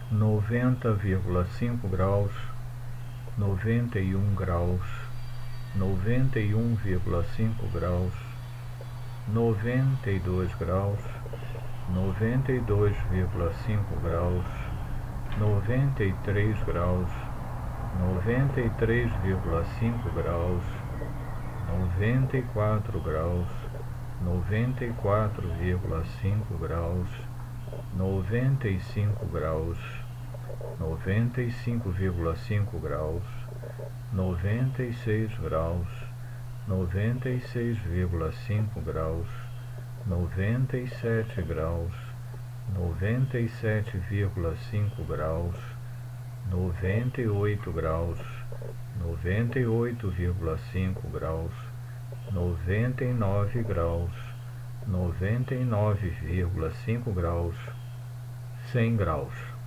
90,5 graus, 91 graus, 91,5 graus, 92 graus, 92,5 graus, 93 graus, 93,5 graus, 94 graus, 94,5 graus, 95 graus, 95,5 graus, 96 graus, 96,5 graus, 97 graus, 97,5 graus, 98 graus, 98,5 graus, 99 graus, 99,5 graus, 100 graus.